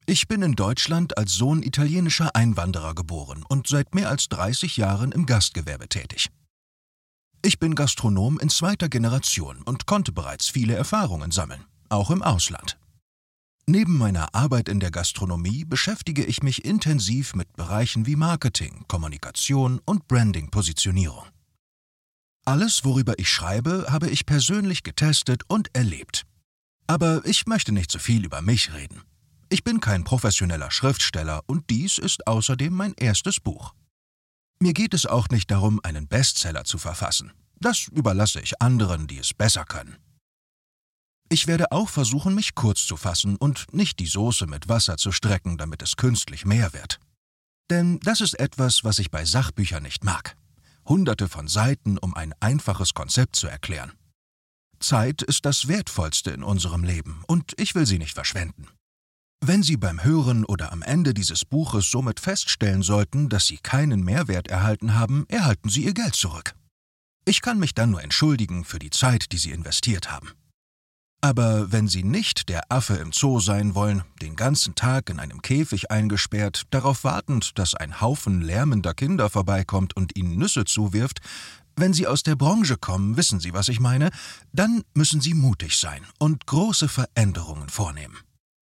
Ich bin in Deutschland als Sohn italienischer Einwanderer geboren und seit mehr als 30 Jahren im Gastgewerbe tätig. Ich bin Gastronom in zweiter Generation und konnte bereits viele Erfahrungen sammeln, auch im Ausland. Neben meiner Arbeit in der Gastronomie beschäftige ich mich intensiv mit Bereichen wie Marketing, Kommunikation und Branding-Positionierung. Alles, worüber ich schreibe, habe ich persönlich getestet und erlebt. Aber ich möchte nicht zu viel über mich reden. Ich bin kein professioneller Schriftsteller und dies ist außerdem mein erstes Buch. Mir geht es auch nicht darum, einen Bestseller zu verfassen. Das überlasse ich anderen, die es besser können. Ich werde auch versuchen, mich kurz zu fassen und nicht die Soße mit Wasser zu strecken, damit es künstlich mehr wird. Denn das ist etwas, was ich bei Sachbüchern nicht mag. Hunderte von Seiten, um ein einfaches Konzept zu erklären. Zeit ist das Wertvollste in unserem Leben und ich will sie nicht verschwenden. Wenn Sie beim Hören oder am Ende dieses Buches somit feststellen sollten, dass Sie keinen Mehrwert erhalten haben, erhalten Sie Ihr Geld zurück. Ich kann mich dann nur entschuldigen für die Zeit, die Sie investiert haben. Aber wenn Sie nicht der Affe im Zoo sein wollen, den ganzen Tag in einem Käfig eingesperrt, darauf wartend, dass ein Haufen lärmender Kinder vorbeikommt und Ihnen Nüsse zuwirft, wenn Sie aus der Branche kommen, wissen Sie, was ich meine, dann müssen Sie mutig sein und große Veränderungen vornehmen.